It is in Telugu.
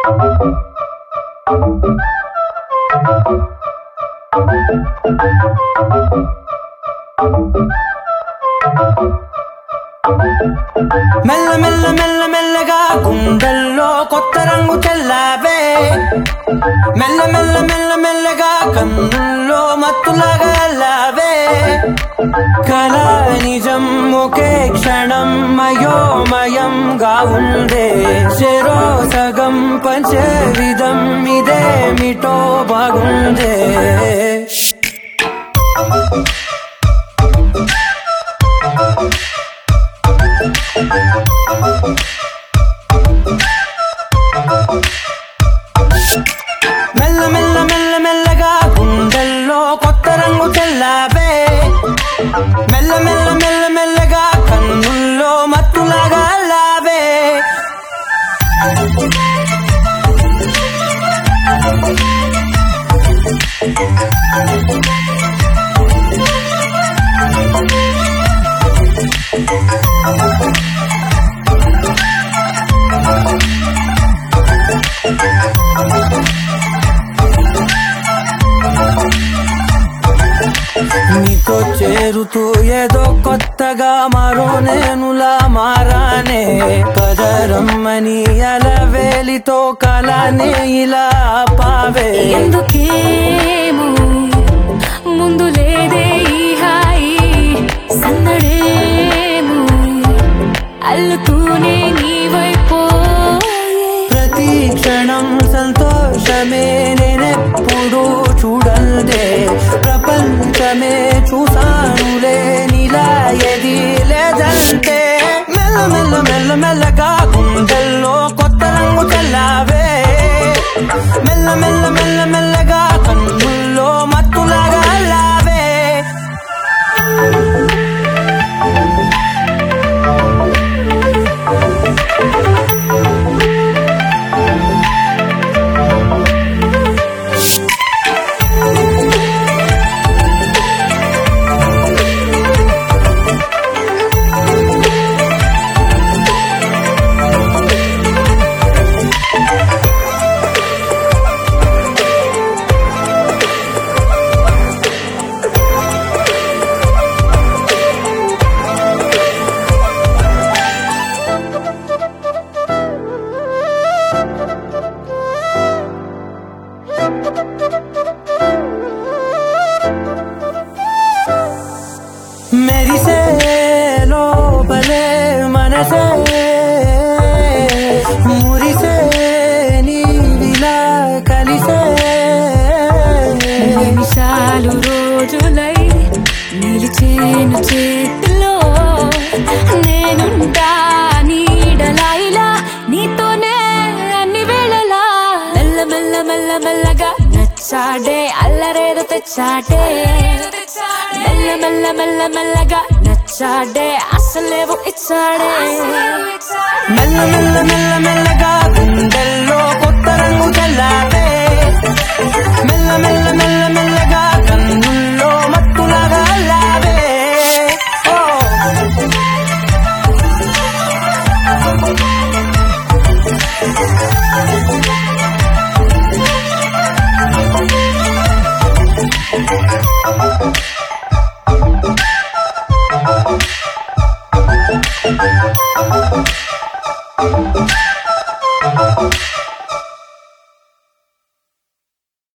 మెల్ల మెల్ల మెల్ల మెల్లగా గుండెల్లో కొత్త రంగు చల్లావే మెల్ల మెల్ల మెల్ల మెల్లగా కన్నుల్లో మత్తులాగా అల్లావే కళ నిజం ఒకే క్షణం మయోమయంగా ఉందే చెరో సగం పంచే విధం ఇదేమిటో బాగుందే మెల్ల మెల్ల మెల్ల మెల్లగా గుండెల్లో కొత్త రంగు చల్లావే మెల్ల మెల్ల మెల్ల మెల్లగా కన్నుల్లో మత్తులాగా అల్లావే నీతో చేరుతూ ఏదో కొత్తగా మరో నేనులా మారానే కదరమ్మని అలవేలితో కలానే ఇలా పావే ఎందుకేమో ముందు లేదే ఈ హాయి సందడేమో అల్లుతూనే నీ వైపు ప్రతి క్షణం సంతోషమే నేనెప్పుడు చూడల్దే ప్రపంచమే చూసానులే నీలా ఏది లేదంటే మెల్ల మెల్ల మెల్ల మెల్లగా గుండెల్లో కొత్త రంగు చల్లావే మెల్ల మెల్ల మెల్ల మెల్లగా కన్నుల్లో మత్తులాగా అల్లావే మెరిసే లోపలే మనసే మురిసే నీవిలా కలిసే నిమిషాలు రోజులై నిలిచేను చేతిలో నేనుంటా నీడలా ఇలా నీతోనే అన్ని వేళలా మెల్ల మెల్ల మెల్ల మెల్లగా నచ్చాడే అల్లరేదో తెచ్చాడే మెల్ల మెల్ల మెల్ల మెల్లగా నచ్చాడే అసలేవో ఇచ్చాడే మెల్ల మెల్ల మెల్ల మెల్లగా గుండెల్లో కొత్త రంగు చల్లావే మెల్ల మెల్ల మెల్ల మెల్లగా కన్నుల్లో మత్తులాగా అల్లావే ఓ